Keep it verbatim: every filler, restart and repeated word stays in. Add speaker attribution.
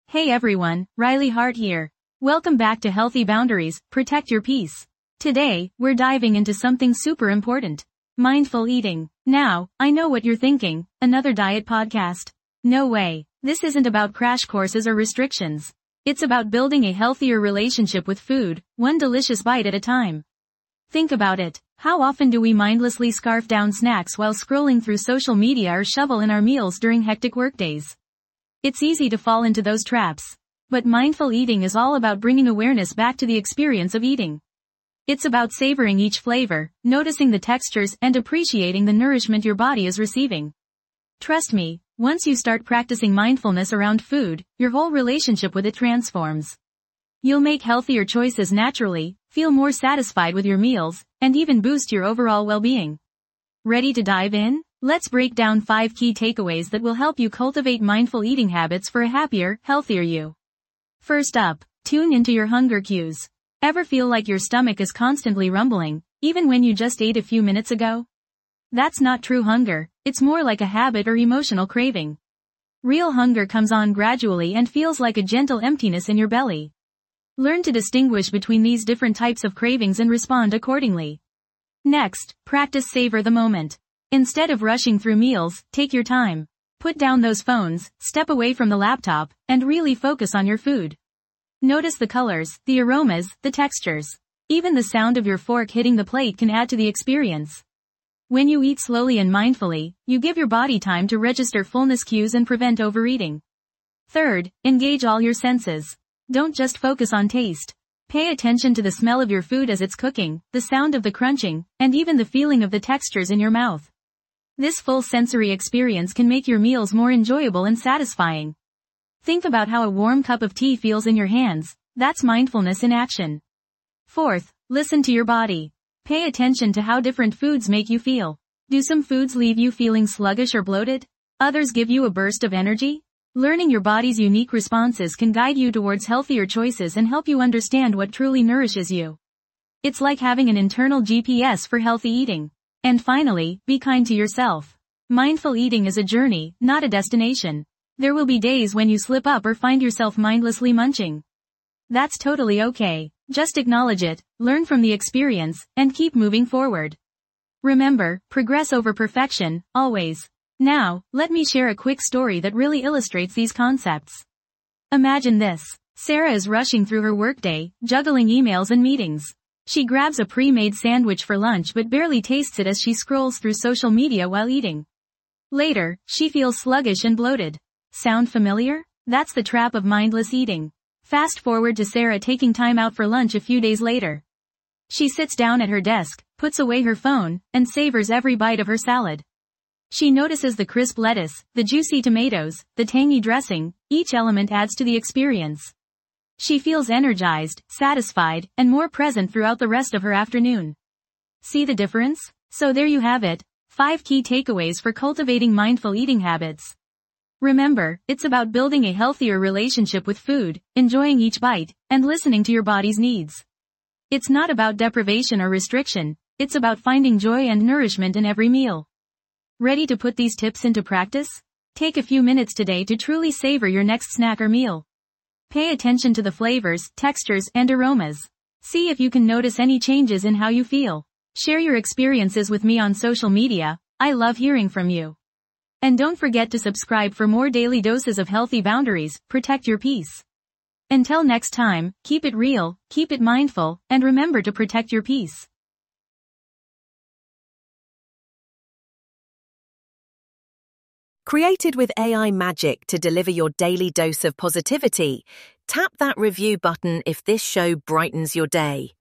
Speaker 1: Hey everyone, Riley Hart here. Welcome back to Healthy Boundaries, Protect Your Peace. Today, we're diving into something super important. Mindful eating. Now, I know what you're thinking, another diet podcast. No way. This isn't about crash courses or restrictions. It's about building a healthier relationship with food, one delicious bite at a time. Think about it. How often do we mindlessly scarf down snacks while scrolling through social media or shovel in our meals during hectic workdays? It's easy to fall into those traps. But mindful eating is all about bringing awareness back to the experience of eating. It's about savoring each flavor, noticing the textures and appreciating the nourishment your body is receiving. Trust me, once you start practicing mindfulness around food, your whole relationship with it transforms. You'll make healthier choices naturally, feel more satisfied with your meals, and even boost your overall well-being. Ready to dive in? Let's break down five key takeaways that will help you cultivate mindful eating habits for a happier, healthier you. First up, tune into your hunger cues. Ever feel like your stomach is constantly rumbling, even when you just ate a few minutes ago? That's not true hunger, it's more like a habit or emotional craving. Real hunger comes on gradually and feels like a gentle emptiness in your belly. Learn to distinguish between these different types of cravings and respond accordingly. Next, practice savor the moment. Instead of rushing through meals, take your time. Put down those phones, step away from the laptop, and really focus on your food. Notice the colors, the aromas, the textures. Even the sound of your fork hitting the plate can add to the experience. When you eat slowly and mindfully, you give your body time to register fullness cues and prevent overeating. Third, engage all your senses. Don't just focus on taste. Pay attention to the smell of your food as it's cooking, the sound of the crunching, and even the feeling of the textures in your mouth. This full sensory experience can make your meals more enjoyable and satisfying. Think about how a warm cup of tea feels in your hands. That's mindfulness in action. Fourth, listen to your body. Pay attention to how different foods make you feel. Do some foods leave you feeling sluggish or bloated? Others give you a burst of energy? Learning your body's unique responses can guide you towards healthier choices and help you understand what truly nourishes you. It's like having an internal G P S for healthy eating. And finally, be kind to yourself. Mindful eating is a journey, not a destination. There will be days when you slip up or find yourself mindlessly munching. That's totally okay. Just acknowledge it, learn from the experience, and keep moving forward. Remember, progress over perfection, always. Now, let me share a quick story that really illustrates these concepts. Imagine this. Sarah is rushing through her workday, juggling emails and meetings. She grabs a pre-made sandwich for lunch but barely tastes it as she scrolls through social media while eating. Later, she feels sluggish and bloated. Sound familiar? That's the trap of mindless eating. Fast forward to Sarah taking time out for lunch a few days later. She sits down at her desk, puts away her phone, and savors every bite of her salad. She notices the crisp lettuce, the juicy tomatoes, the tangy dressing. Each element adds to the experience. She feels energized, satisfied, and more present throughout the rest of her afternoon. See the difference? So there you have it, five key takeaways for cultivating mindful eating habits. Remember, it's about building a healthier relationship with food, enjoying each bite, and listening to your body's needs. It's not about deprivation or restriction, it's about finding joy and nourishment in every meal. Ready to put these tips into practice? Take a few minutes today to truly savor your next snack or meal. Pay attention to the flavors, textures, and aromas. See if you can notice any changes in how you feel. Share your experiences with me on social media. I love hearing from you. And don't forget to subscribe for more daily doses of healthy boundaries. Protect your peace. Until next time, keep it real, keep it mindful, and remember to protect your peace.
Speaker 2: Created with A I magic to deliver your daily dose of positivity, tap that review button if this show brightens your day.